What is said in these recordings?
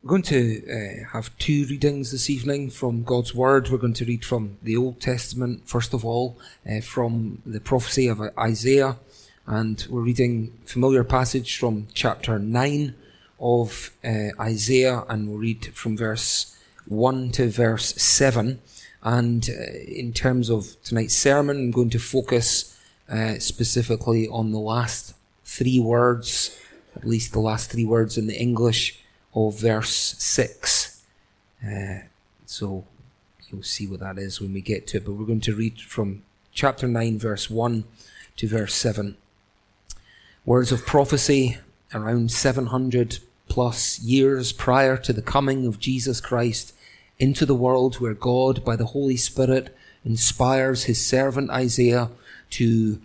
We're going to have two readings this evening from God's Word. We're going to read from the Old Testament, first of all, from the prophecy of Isaiah. And we're reading a familiar passage from chapter 9 of Isaiah, and we'll read from verse 1 to verse 7. And in terms of tonight's sermon, I'm going to focus specifically on the last three words, at least the last three words in the English of verse 6. So you'll see what that is when we get to it. But we're going to read from chapter 9, verse 1 to verse 7. Words of prophecy around 700 plus years prior to the coming of Jesus Christ into the world, where God, by the Holy Spirit, inspires his servant Isaiah to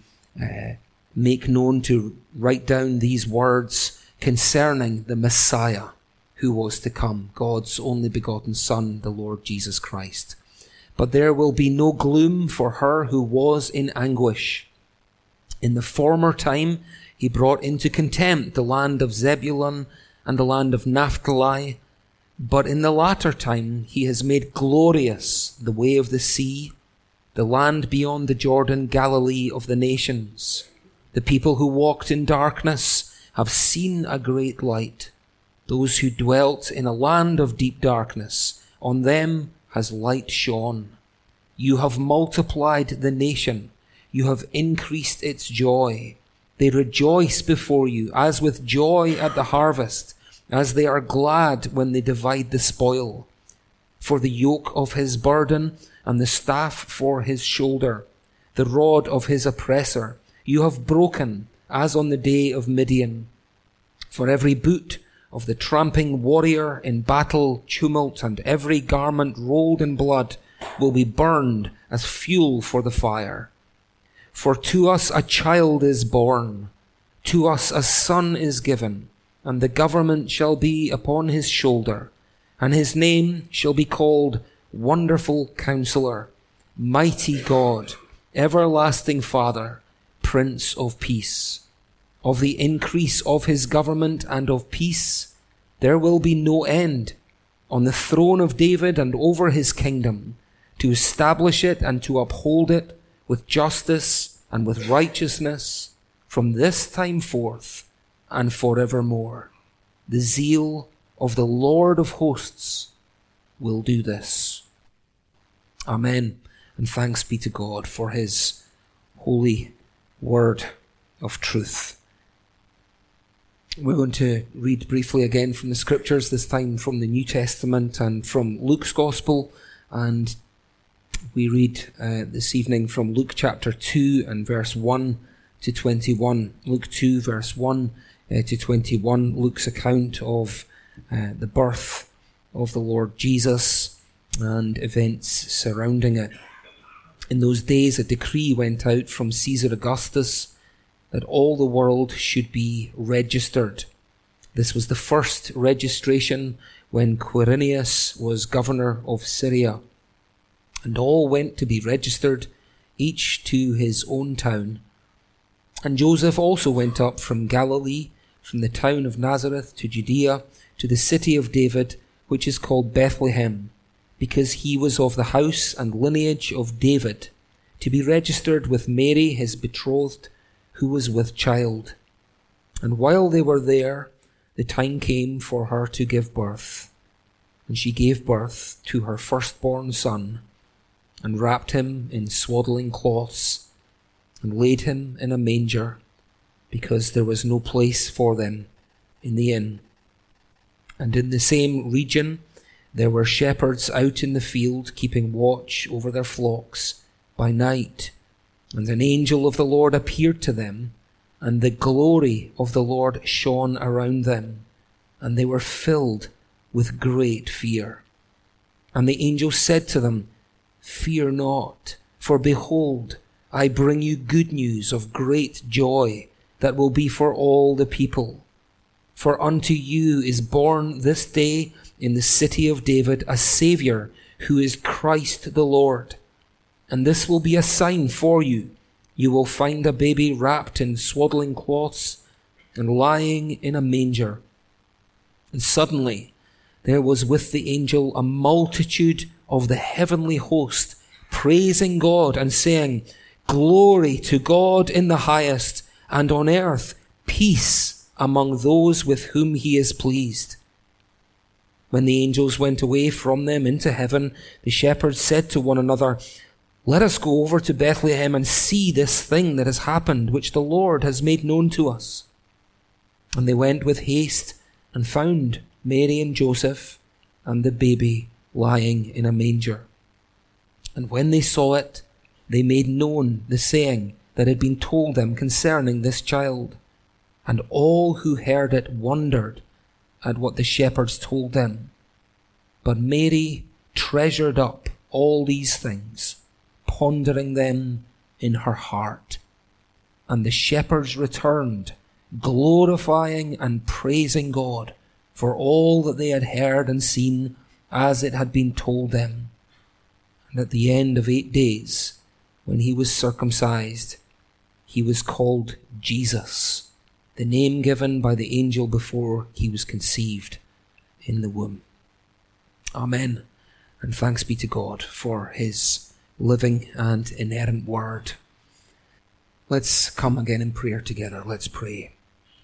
make known, to write down these words concerning the Messiah who was to come, God's only begotten Son, the Lord Jesus Christ. But there will be no gloom for her who was in anguish. In the former time he brought into contempt the land of Zebulun and the land of Naphtali, but in the latter time he has made glorious the way of the sea, the land beyond the Jordan, Galilee of the nations. The people who walked in darkness have seen a great light. Those who dwelt in a land of deep darkness, on them has light shone. You have multiplied the nation. You have increased its joy. They rejoice before you as with joy at the harvest, as they are glad when they divide the spoil. For the yoke of his burden and the staff for his shoulder, the rod of his oppressor, you have broken as on the day of Midian. For every boot of the tramping warrior in battle tumult and every garment rolled in blood will be burned as fuel for the fire. For to us a child is born, to us a son is given, and the government shall be upon his shoulder, and his name shall be called Wonderful Counselor, Mighty God, Everlasting Father, Prince of Peace. Of the increase of his government and of peace there will be no end, on the throne of David and over his kingdom, to establish it and to uphold it with justice and with righteousness from this time forth and forevermore. The zeal of the Lord of hosts will do this. Amen. And thanks be to God for his holy word of truth. We're going to read briefly again from the scriptures, this time from the New Testament and from Luke's Gospel. And we read this evening from Luke chapter 2 and verse 1 to 21. Luke 2 verse 1 to 21, Luke's account of the birth of the Lord Jesus and events surrounding it. In those days a decree went out from Caesar Augustus that all the world should be registered. This was the first registration when Quirinius was governor of Syria. And all went to be registered, each to his own town. And Joseph also went up from Galilee, from the town of Nazareth to Judea, to the city of David, which is called Bethlehem, because he was of the house and lineage of David, to be registered with Mary his betrothed, who was with child. And while they were there, the time came for her to give birth. And she gave birth to her firstborn son, and wrapped him in swaddling cloths, and laid him in a manger, because there was no place for them in the inn. And in the same region there were shepherds out in the field, keeping watch over their flocks by night. And an angel of the Lord appeared to them, and the glory of the Lord shone around them, and they were filled with great fear. And the angel said to them, Fear not, for behold, I bring you good news of great joy that will be for all the people. For unto you is born this day in the city of David a Saviour, who is Christ the Lord. And this will be a sign for you. You will find a baby wrapped in swaddling cloths and lying in a manger. And suddenly there was with the angel a multitude of the heavenly host, praising God and saying, "Glory to God in the highest, and on earth peace among those with whom he is pleased." When the angels went away from them into heaven, the shepherds said to one another, "Let us go over to Bethlehem and see this thing that has happened, which the Lord has made known to us." And they went with haste and found Mary and Joseph and the baby lying in a manger. And when they saw it, they made known the saying that had been told them concerning this child. And all who heard it wondered at what the shepherds told them. But Mary treasured up all these things, pondering them in her heart. And the shepherds returned, glorifying and praising God for all that they had heard and seen as it had been told them. And at the end of 8 days, when he was circumcised, he was called Jesus, the name given by the angel before he was conceived in the womb. Amen. And thanks be to God for his living and inerrant word. Let's come again in prayer together. Let's pray.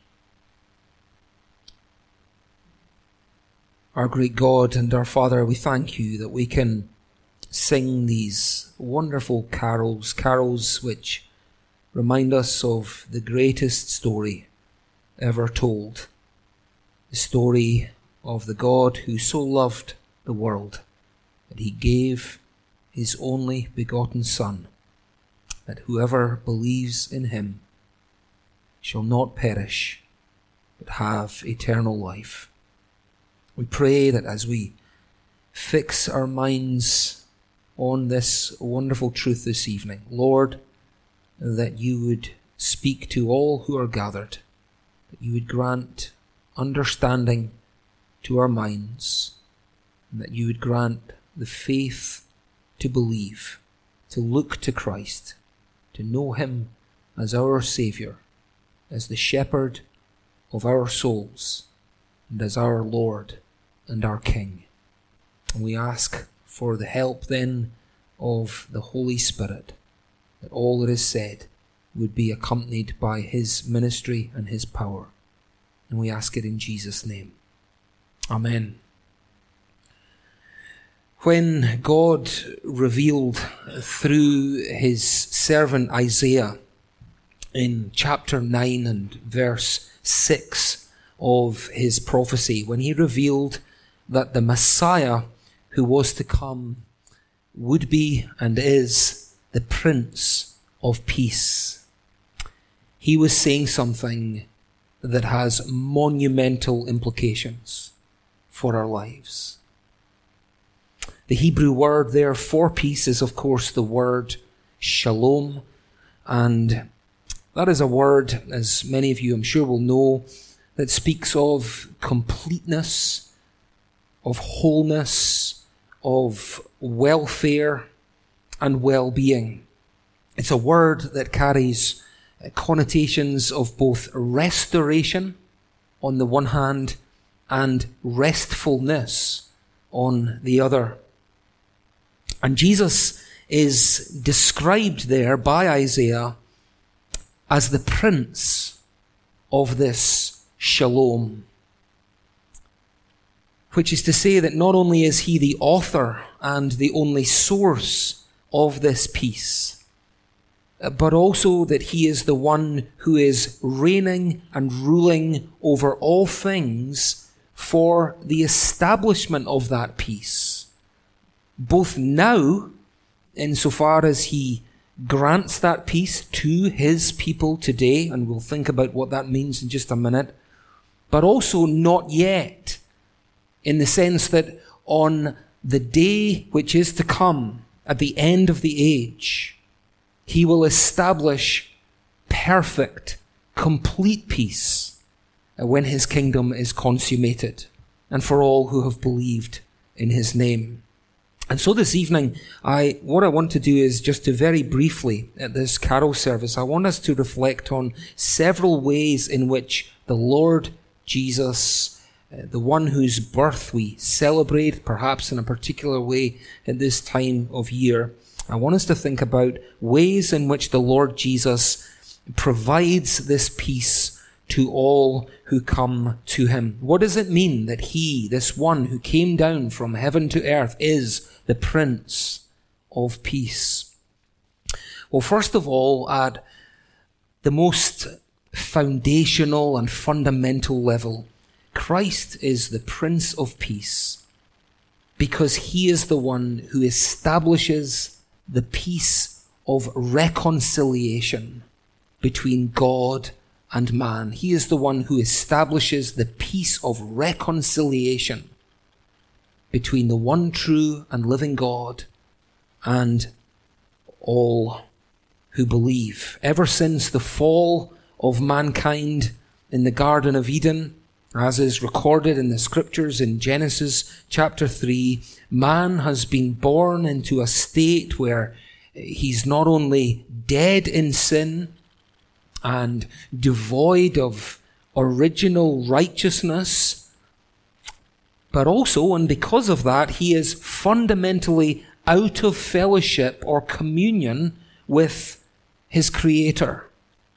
Our great God and our Father, we thank you that we can sing these wonderful carols, carols which remind us of the greatest story ever told, the story of the God who so loved the world that he gave his only begotten Son, that whoever believes in him shall not perish, but have eternal life. We pray that as we fix our minds on this wonderful truth this evening, Lord, that you would speak to all who are gathered, that you would grant understanding to our minds, and that you would grant the faith to believe, to look to Christ, to know him as our Saviour, as the shepherd of our souls, and as our Lord and our King. And we ask for the help then of the Holy Spirit, that all that is said would be accompanied by his ministry and his power. And we ask it in Jesus' name. Amen. When God revealed through his servant Isaiah in chapter 9 and verse 6 of his prophecy, when he revealed that the Messiah who was to come would be and is the Prince of Peace, he was saying something that has monumental implications for our lives. The Hebrew word there for peace is, of course, the word shalom, and that is a word, as many of you I'm sure will know, that speaks of completeness, of wholeness, of welfare and well-being. It's a word that carries connotations of both restoration on the one hand and restfulness on the other. And Jesus is described there by Isaiah as the Prince of this shalom, which is to say that not only is he the author and the only source of this peace, but also that he is the one who is reigning and ruling over all things for the establishment of that peace, both now, insofar as he grants that peace to his people today, and we'll think about what that means in just a minute, but also not yet, in the sense that on the day which is to come, at the end of the age, he will establish perfect, complete peace when his kingdom is consummated, and for all who have believed in his name. And so this evening, what I want to do is just to very briefly, at this carol service, I want us to reflect on several ways in which the Lord Jesus the one whose birth we celebrate, perhaps in a particular way at this time of year, I want us to think about ways in which the Lord Jesus provides this peace to all who come to him. What does it mean that he, this one who came down from heaven to earth, is the Prince of Peace? Well, first of all, at the most foundational and fundamental level, Christ is the Prince of Peace because he is the one who establishes the peace of reconciliation between God and man. He is the one who establishes the peace of reconciliation between the one true and living God and all who believe. Ever since the fall of mankind in the Garden of Eden, as is recorded in the scriptures in Genesis chapter 3, man has been born into a state where he's not only dead in sin and devoid of original righteousness, but also, and because of that, he is fundamentally out of fellowship or communion with his Creator.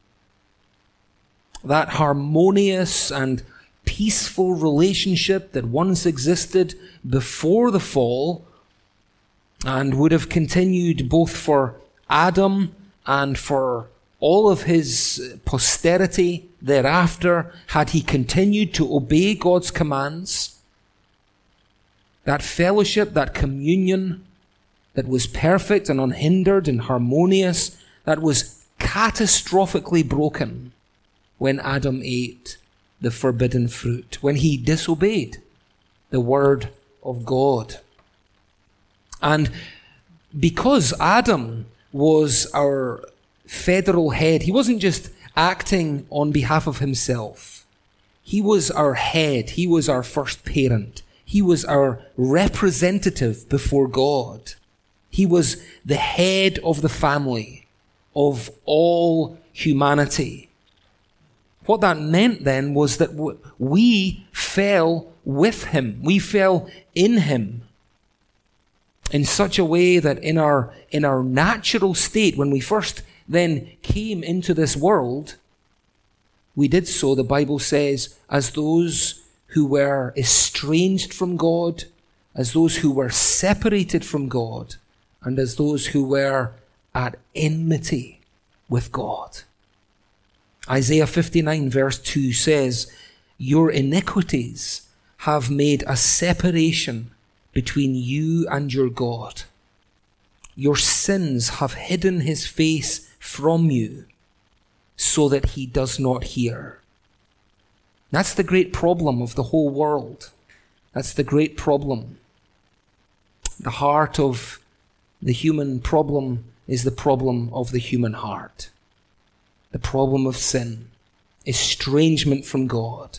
That harmonious and peaceful relationship that once existed before the fall and would have continued both for Adam and for all of his posterity thereafter, had he continued to obey God's commands. That fellowship, that communion that was perfect and unhindered and harmonious, that was catastrophically broken when Adam ate the forbidden fruit, when he disobeyed the word of God. And because Adam was our federal head, he wasn't just acting on behalf of himself. He was our head. He was our first parent. He was our representative before God. He was the head of the family of all humanity. What that meant then was that we fell with him. We fell in him in such a way that in our natural state, when we first then came into this world, we did so, the Bible says, as those who were estranged from God, as those who were separated from God, and as those who were at enmity with God. Isaiah 59 verse 2 says, "Your iniquities have made a separation between you and your God. Your sins have hidden his face from you so that he does not hear." That's the great problem of the whole world. That's the great problem. The heart of the human problem is the problem of the human heart. The problem of sin, estrangement from God.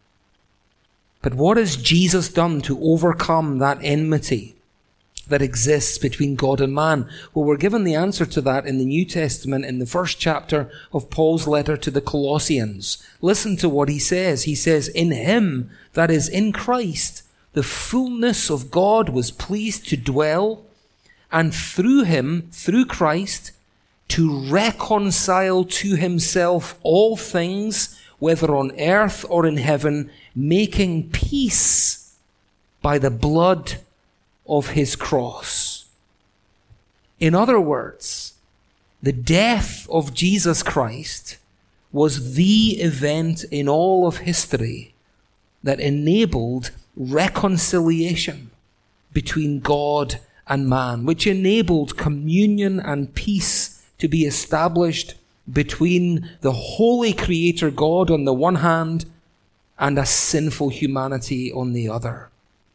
But what has Jesus done to overcome that enmity that exists between God and man? Well, we're given the answer to that in the New Testament in the first chapter of Paul's letter to the Colossians. Listen to what he says. He says, "In him, that is in Christ, the fullness of God was pleased to dwell, and through him, through Christ, to reconcile to himself all things, whether on earth or in heaven, making peace by the blood of his cross." In other words, the death of Jesus Christ was the event in all of history that enabled reconciliation between God and man, which enabled communion and peace to be established between the holy Creator God on the one hand and a sinful humanity on the other.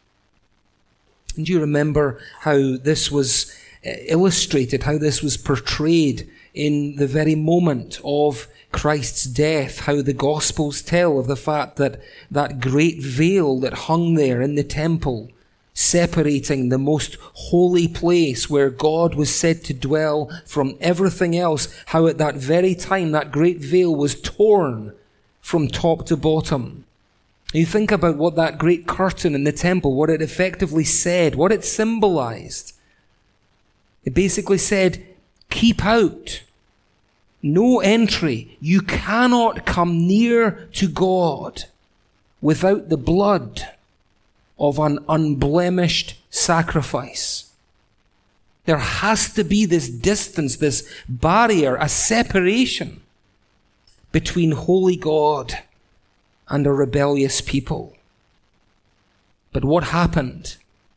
And do you remember how this was illustrated, how this was portrayed in the very moment of Christ's death, how the Gospels tell of the fact that that great veil that hung there in the temple, separating the most holy place where God was said to dwell from everything else, how at that very time that great veil was torn from top to bottom. You think about what that great curtain in the temple, what it effectively said, what it symbolized. It basically said, keep out. No entry. You cannot come near to God without the blood of an unblemished sacrifice. There has to be this distance, this barrier, a separation between holy God and a rebellious people. But what happened?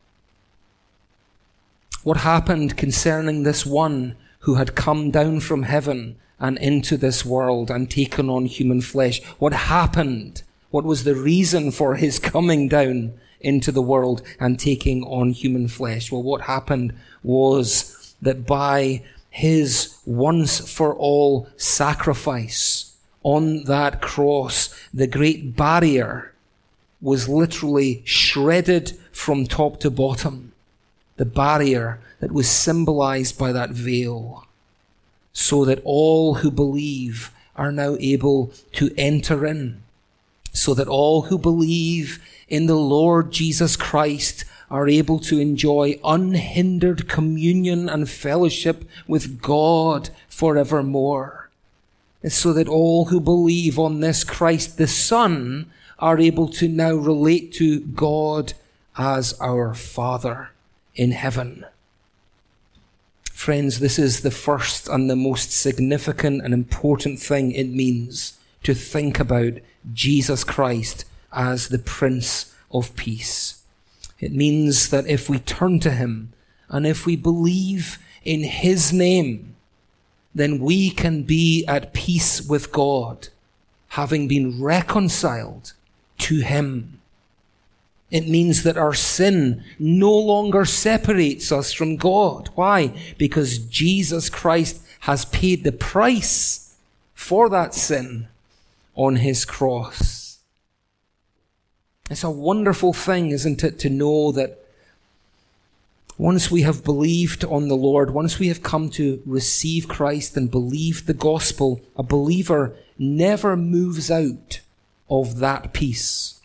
What happened concerning this one who had come down from heaven and into this world and taken on human flesh? What happened? What was the reason for his coming down into the world and taking on human flesh? Well, what happened was that by his once-for-all sacrifice on that cross, the great barrier was literally shredded from top to bottom. The barrier that was symbolized by that veil, so that all who believe are now able to enter in, so that all who believe in the Lord Jesus Christ are able to enjoy unhindered communion and fellowship with God forevermore. So that all who believe on this Christ the Son are able to now relate to God as our Father in heaven. Friends, this is the first and the most significant and important thing it means to think about Jesus Christ as the Prince of Peace. It means that if we turn to him and if we believe in his name, then we can be at peace with God, having been reconciled to him. It means that our sin no longer separates us from God. Why? Because Jesus Christ has paid the price for that sin on his cross. It's a wonderful thing, isn't it, to know that once we have believed on the Lord, once we have come to receive Christ and believe the gospel, a believer never moves out of that peace.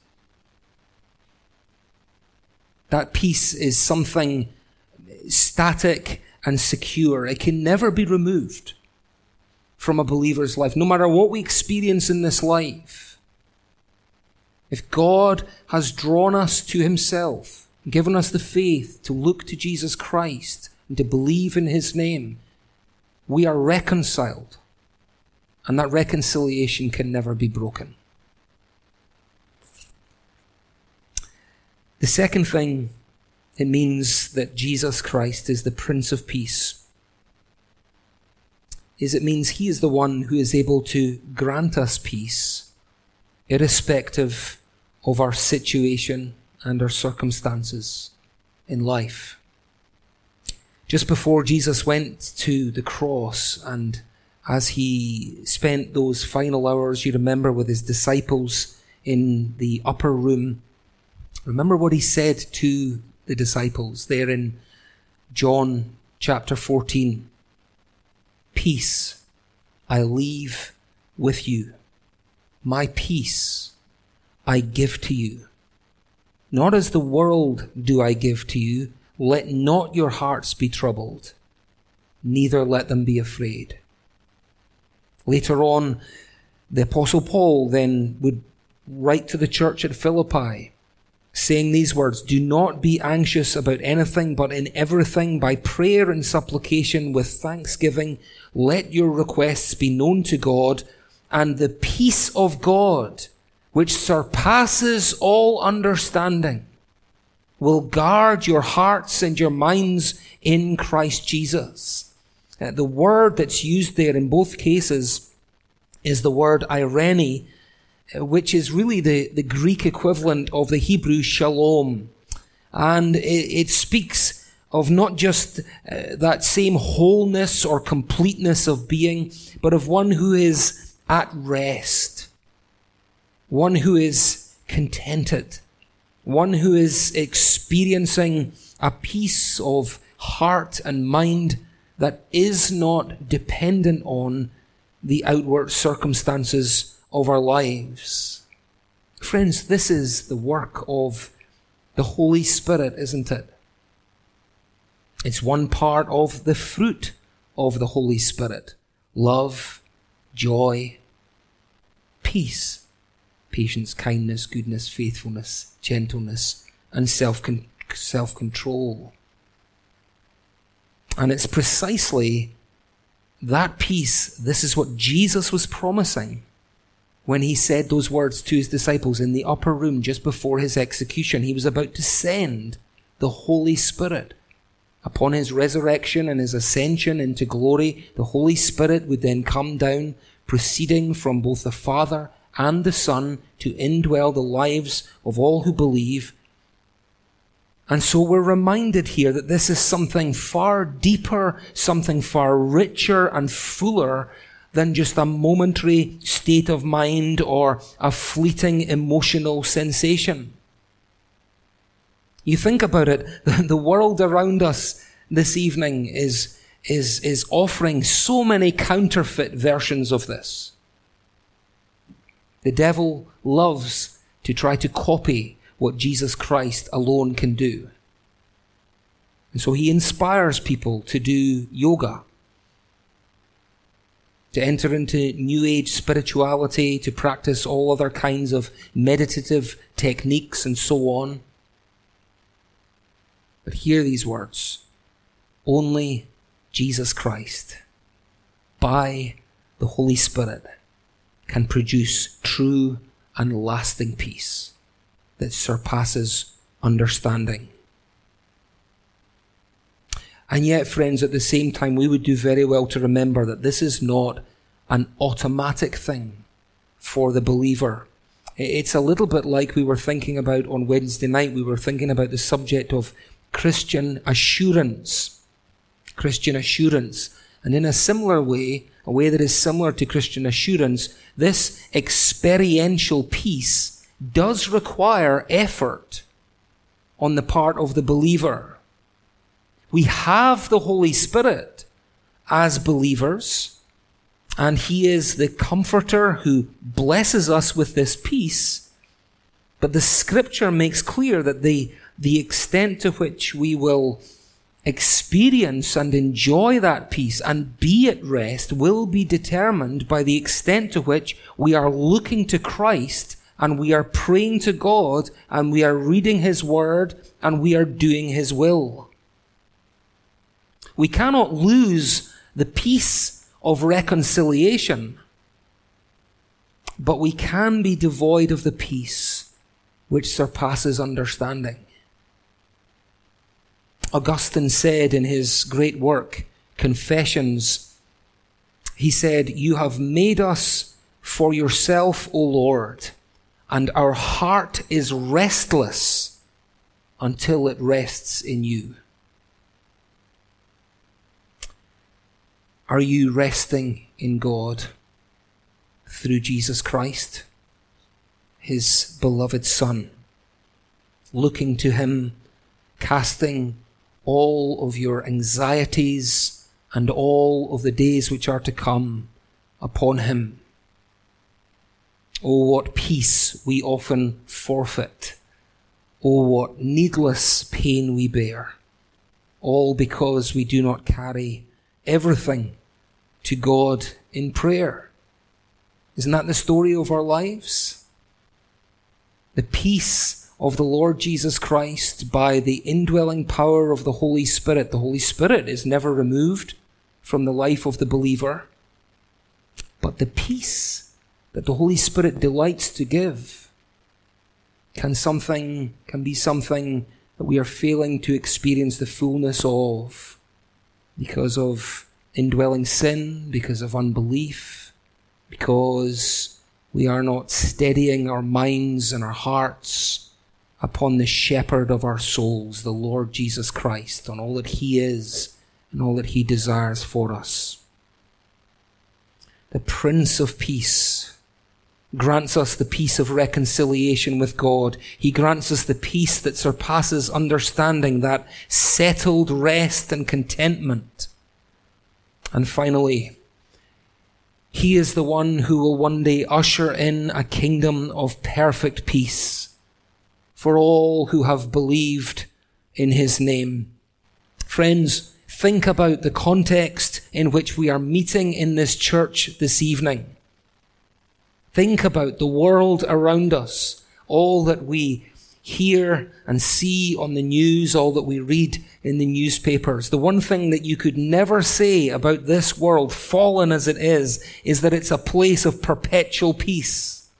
That peace is something static and secure. It can never be removed from a believer's life, no matter what we experience in this life. If God has drawn us to himself, given us the faith to look to Jesus Christ and to believe in his name, we are reconciled. And that reconciliation can never be broken. The second thing it means that Jesus Christ is the Prince of Peace is it means he is the one who is able to grant us peace, irrespective of our situation and our circumstances in life. Just before Jesus went to the cross, and as he spent those final hours, you remember, with his disciples in the upper room, remember what he said to the disciples there in John chapter 14. Peace I leave with you. My peace I give to you. Not as the world do I give to you. Let not your hearts be troubled, neither let them be afraid. Later on, the Apostle Paul then would write to the church at Philippi, saying these words, do not be anxious about anything, but in everything by prayer and supplication with thanksgiving, let your requests be known to God, and the peace of God, which surpasses all understanding, will guard your hearts and your minds in Christ Jesus. The word that's used there in both cases is the word irene, which is really the Greek equivalent of the Hebrew shalom. And it speaks of not just that same wholeness or completeness of being, but of one who is at rest, one who is contented, one who is experiencing a peace of heart and mind that is not dependent on the outward circumstances of our lives. Friends, this is the work of the Holy Spirit, isn't it? It's one part of the fruit of the Holy Spirit. Love, joy, peace, patience, kindness, goodness, faithfulness, gentleness, and self-control. And it's precisely that peace, this is what Jesus was promising when he said those words to his disciples in the upper room just before his execution. He was about to send the Holy Spirit. Upon his resurrection and his ascension into glory, the Holy Spirit would then come down, proceeding from both the Father and the Son to indwell the lives of all who believe. And so we're reminded here that this is something far deeper, something far richer and fuller than just a momentary state of mind or a fleeting emotional sensation. You think about it, the world around us this evening is offering so many counterfeit versions of this. The devil loves to try to copy what Jesus Christ alone can do. And so he inspires people to do yoga, to enter into New Age spirituality, to practice all other kinds of meditative techniques and so on. But hear these words. Only Jesus Christ, by the Holy Spirit, can produce true and lasting peace that surpasses understanding. And yet, friends, at the same time, we would do very well to remember that this is not an automatic thing for the believer. It's a little bit like we were thinking about on Wednesday night. We were thinking about the subject of Christian assurance. Christian assurance. And in a similar way, a way that is similar to Christian assurance, this experiential peace does require effort on the part of the believer. We have the Holy Spirit as believers, and he is the comforter who blesses us with this peace. But the scripture makes clear that the extent to which we will experience and enjoy that peace and be at rest will be determined by the extent to which we are looking to Christ and we are praying to God and we are reading his word and we are doing his will. We cannot lose the peace of reconciliation, but we can be devoid of the peace which surpasses understanding. Augustine said in his great work, Confessions, he said, "You have made us for yourself, O Lord, and our heart is restless until it rests in you." Are you resting in God through Jesus Christ, his beloved Son, looking to him, casting all of your anxieties and all of the days which are to come upon him? Oh, what peace we often forfeit. Oh, what needless pain we bear. All because we do not carry everything to God in prayer. Isn't that the story of our lives? The peace of the Lord Jesus Christ by the indwelling power of the Holy Spirit. The Holy Spirit is never removed from the life of the believer, but the peace that the Holy Spirit delights to give can be something that we are failing to experience the fullness of because of indwelling sin, because of unbelief, because we are not steadying our minds and our hearts upon the shepherd of our souls, the Lord Jesus Christ, on all that he is and all that he desires for us. The Prince of Peace grants us the peace of reconciliation with God. He grants us the peace that surpasses understanding, that settled rest and contentment. And finally, He is the one who will one day usher in a kingdom of perfect peace for all who have believed in his name. Friends, think about the context in which we are meeting in this church this evening. Think about the world around us, all that we hear and see on the news, all that we read in the newspapers. The one thing that you could never say about this world, fallen as it is that it's a place of perpetual peace.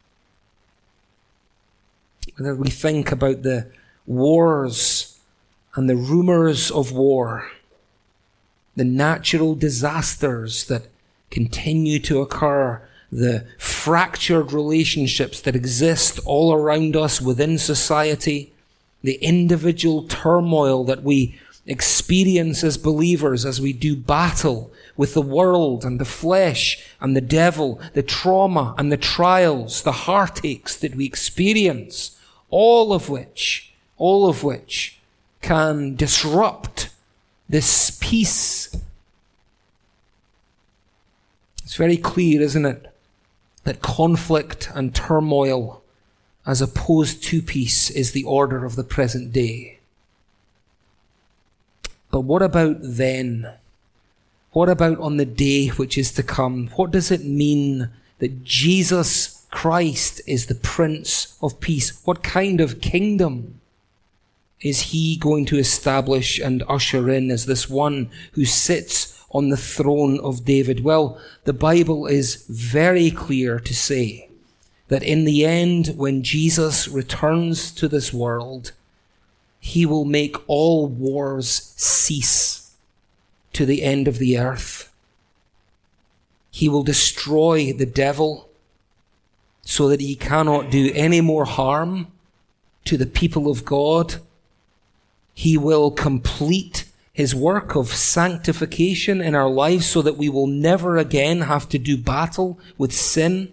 Whether we think about the wars and the rumors of war, the natural disasters that continue to occur, the fractured relationships that exist all around us within society, the individual turmoil that we experience as believers as we do battle with the world and the flesh and the devil, the trauma and the trials, the heartaches that we experience, all of which can disrupt this peace. It's very clear, isn't it, that conflict and turmoil as opposed to peace is the order of the present day. But what about then? What about on the day which is to come? What does it mean that Jesus Christ is the Prince of Peace? What kind of kingdom is he going to establish and usher in as this one who sits on the throne of David? Well, the Bible is very clear to say that in the end, when Jesus returns to this world, he will make all wars cease to the end of the earth. He will destroy the devil so that he cannot do any more harm to the people of God. He will complete his work of sanctification in our lives so that we will never again have to do battle with sin.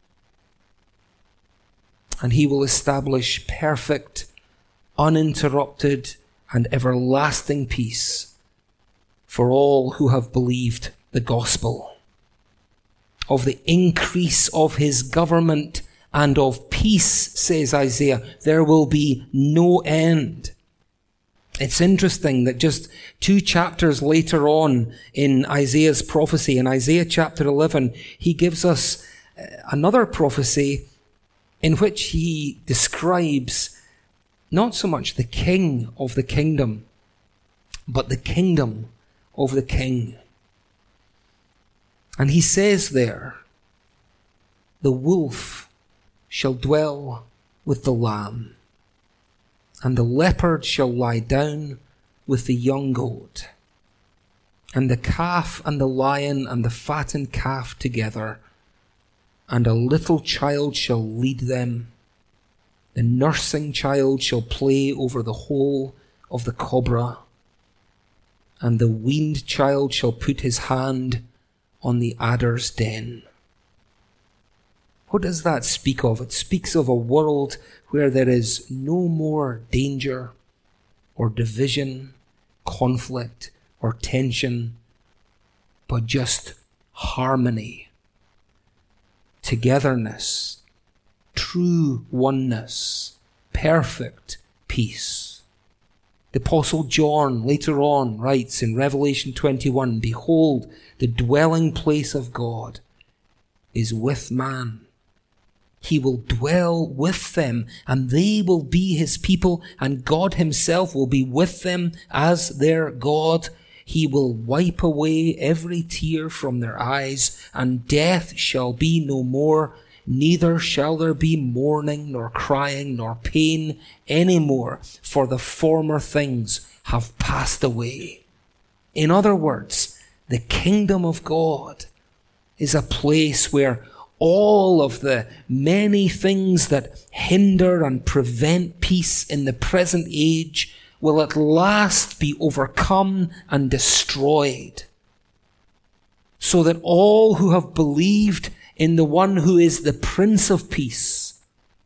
And he will establish perfect, uninterrupted, and everlasting peace for all who have believed the gospel. Of the increase of his government and of peace, says Isaiah, there will be no end. It's interesting that just 2 chapters later on in Isaiah's prophecy, in Isaiah chapter 11, he gives us another prophecy in which he describes not so much the king of the kingdom, but the kingdom of the king. And he says there, the wolf shall dwell with the lamb, and the leopard shall lie down with the young goat, and the calf and the lion and the fattened calf together, and a little child shall lead them. The nursing child shall play over the hole of the cobra, and the weaned child shall put his hand on the adder's den. What does that speak of? It speaks of a world where there is no more danger or division, conflict or tension, but just harmony, togetherness, true oneness, perfect peace. The Apostle John later on writes in Revelation 21, behold, the dwelling place of God is with man. He will dwell with them, and they will be his people, and God himself will be with them as their God. He will wipe away every tear from their eyes, and death shall be no more. Neither shall there be mourning, nor crying, nor pain any more, for the former things have passed away. In other words, the kingdom of God is a place where all of the many things that hinder and prevent peace in the present age will at last be overcome and destroyed, so that all who have believed in the one who is the Prince of Peace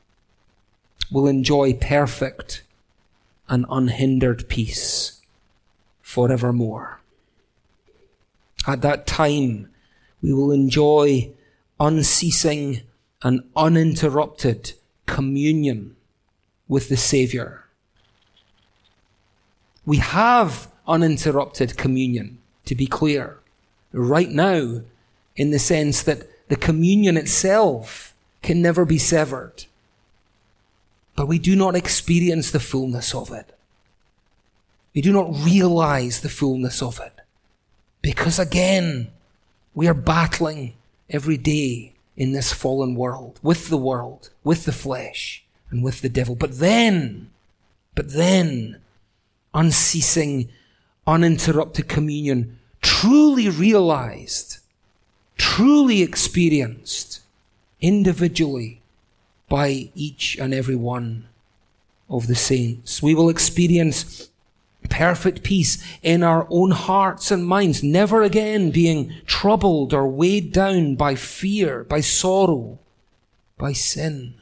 will enjoy perfect and unhindered peace forevermore. At that time, we will enjoy unceasing and uninterrupted communion with the Saviour. We have uninterrupted communion, to be clear, right now, in the sense that the communion itself can never be severed. But we do not experience the fullness of it. We do not realize the fullness of it. Because again, we are battling every day in this fallen world, with the flesh, and with the devil. But then, unceasing, uninterrupted communion, truly realized, truly experienced, individually, by each and every one of the saints. We will experience perfect peace in our own hearts and minds, never again being troubled or weighed down by fear, by sorrow, by sin.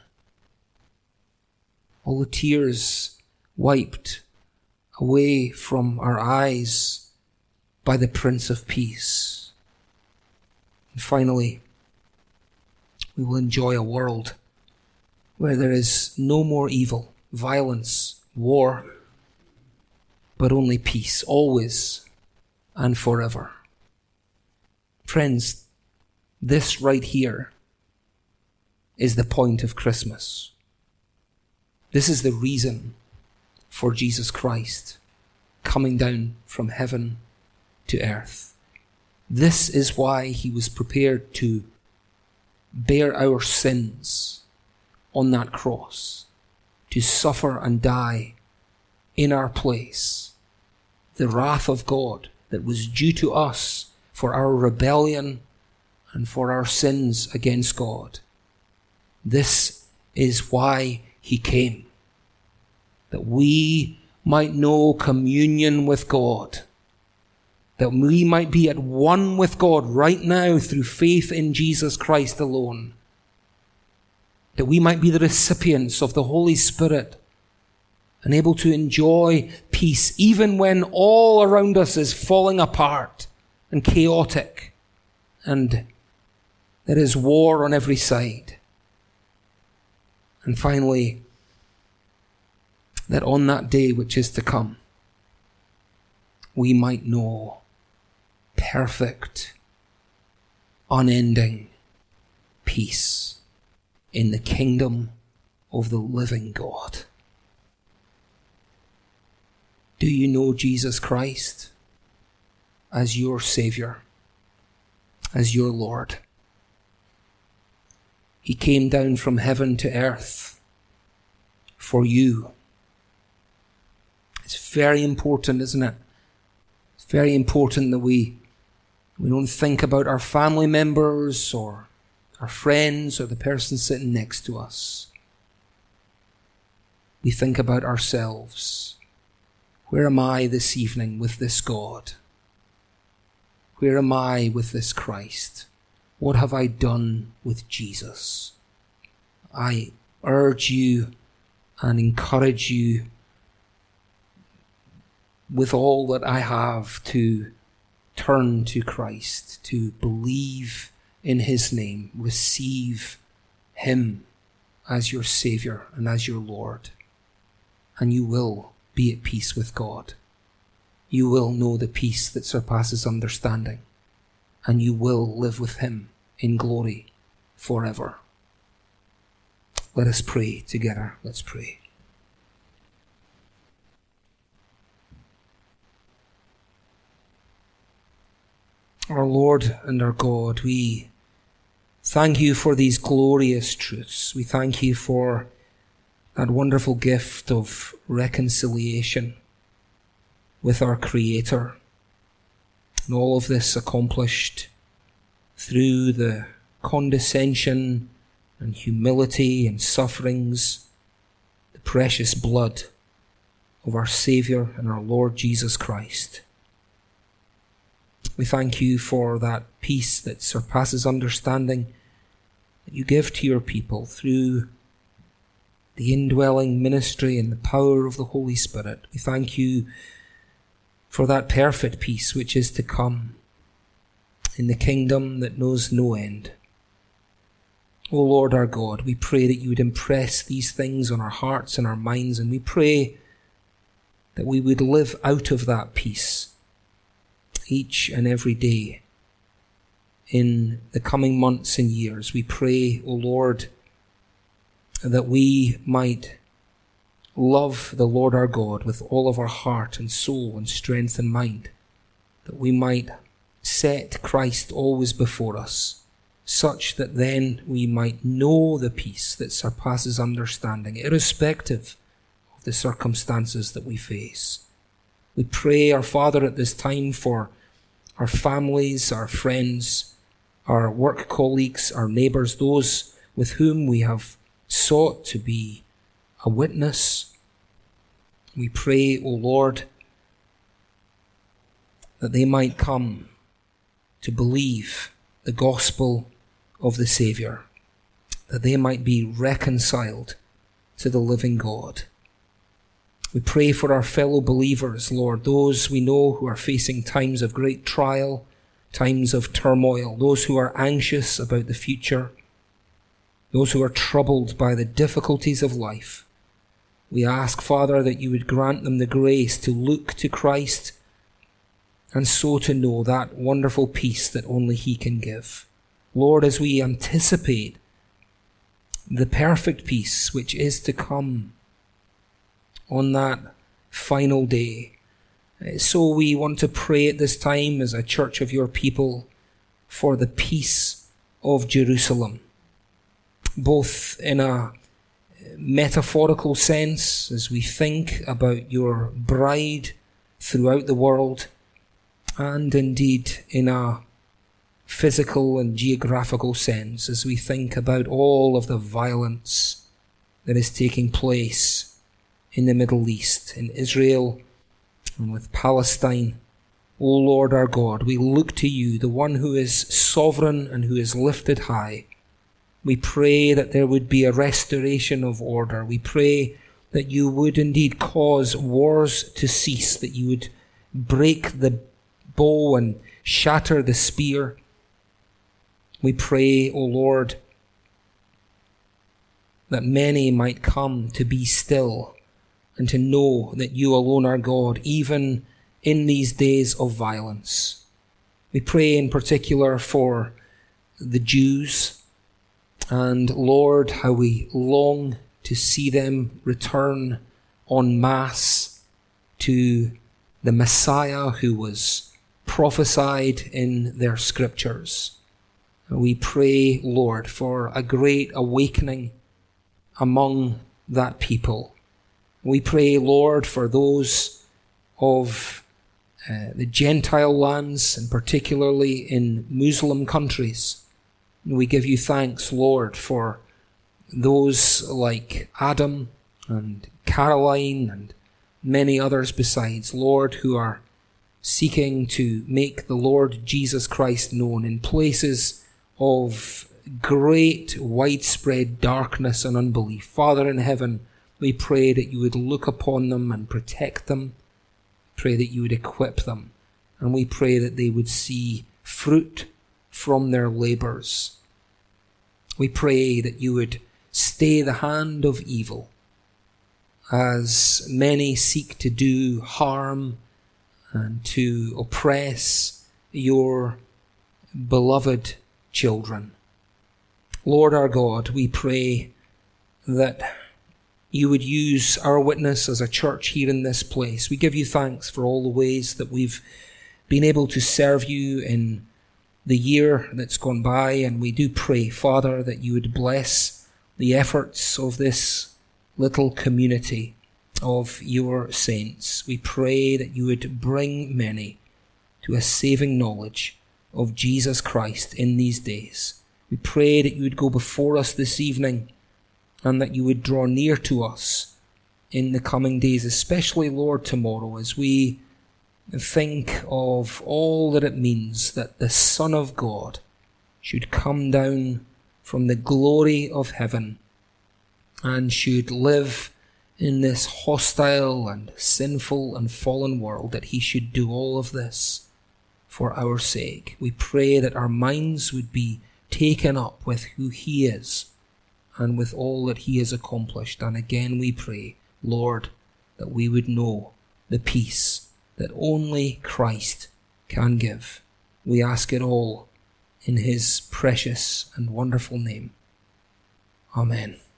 All the tears wiped away from our eyes by the Prince of Peace. And finally, we will enjoy a world where there is no more evil, violence, war, but only peace, always and forever. Friends, this right here is the point of Christmas. This is the reason for Jesus Christ coming down from heaven to earth. This is why he was prepared to bear our sins on that cross, to suffer and die in our place. The wrath of God that was due to us for our rebellion and for our sins against God. This is why he came, that we might know communion with God, that we might be at one with God right now through faith in Jesus Christ alone, that we might be the recipients of the Holy Spirit and able to enjoy peace even when all around us is falling apart and chaotic and there is war on every side. And finally, that on that day which is to come, we might know perfect, unending peace in the kingdom of the living God. Do you know Jesus Christ as your Savior, as your Lord? He came down from heaven to earth for you. It's very important, isn't it? It's very important that we don't think about our family members or our friends or the person sitting next to us. We think about ourselves. Where am I this evening with this God? Where am I with this Christ? What have I done with Jesus? I urge you and encourage you with all that I have to turn to Christ, to believe in his name, receive him as your Savior and as your Lord, and you will be at peace with God. You will know the peace that surpasses understanding, and you will live with him in glory forever. Let us pray together. Let's pray. Our Lord and our God, we thank you for these glorious truths. We thank you for that wonderful gift of reconciliation with our Creator. And all of this accomplished through the condescension and humility and sufferings, the precious blood of our Saviour and our Lord Jesus Christ. We thank you for that peace that surpasses understanding that you give to your people through the indwelling ministry and the power of the Holy Spirit. We thank you for that perfect peace which is to come. in the kingdom that knows no end. O Lord our God, we pray that you would impress these things on our hearts and our minds, and we pray that we would live out of that peace each and every day in the coming months and years. We pray, O Lord, that we might love the Lord our God with all of our heart and soul and strength and mind, that we might set Christ always before us, such that then we might know the peace that surpasses understanding, irrespective of the circumstances that we face. We pray, our Father, at this time for our families, our friends, our work colleagues, our neighbours, those with whom we have sought to be a witness. We pray, O Lord, that they might come to believe the gospel of the Saviour, that they might be reconciled to the living God. We pray for our fellow believers, Lord, those we know who are facing times of great trial, times of turmoil, those who are anxious about the future, those who are troubled by the difficulties of life. We ask, Father, that you would grant them the grace to look to Christ and so to know that wonderful peace that only he can give. Lord, as we anticipate the perfect peace which is to come on that final day, so we want to pray at this time as a church of your people for the peace of Jerusalem, both in a metaphorical sense as we think about your bride throughout the world, and indeed in a physical and geographical sense as we think about all of the violence that is taking place in the Middle East, in Israel and with Palestine. O Lord our God, we look to you, the one who is sovereign and who is lifted high. We pray that there would be a restoration of order. We pray that you would indeed cause wars to cease, that you would break the bow and shatter the spear. We pray, O Lord, that many might come to be still and to know that you alone are God, even in these days of violence. We pray in particular for the Jews, and Lord, how we long to see them return en masse to the Messiah who was prophesied in their scriptures. We pray, Lord, for a great awakening among that people. We pray, Lord, for those of the Gentile lands, and particularly in Muslim countries. We give you thanks, Lord, for those like Adam and Caroline and many others besides, Lord, who are seeking to make the Lord Jesus Christ known in places of great widespread darkness and unbelief. Father in heaven, we pray that you would look upon them and protect them. Pray that you would equip them. And we pray that they would see fruit from their labors. We pray that you would stay the hand of evil as many seek to do harm and to oppress your beloved children. Lord our God, we pray that you would use our witness as a church here in this place. We give you thanks for all the ways that we've been able to serve you in the year that's gone by, and we do pray, Father, that you would bless the efforts of this little community of your saints. We pray that you would bring many to a saving knowledge of Jesus Christ in these days. We pray that you would go before us this evening and that you would draw near to us in the coming days, especially, Lord, tomorrow, as we think of all that it means that the Son of God should come down from the glory of heaven and should live in this hostile and sinful and fallen world, that he should do all of this for our sake. We pray that our minds would be taken up with who he is and with all that he has accomplished. And again we pray, Lord, that we would know the peace that only Christ can give. We ask it all in his precious and wonderful name. Amen.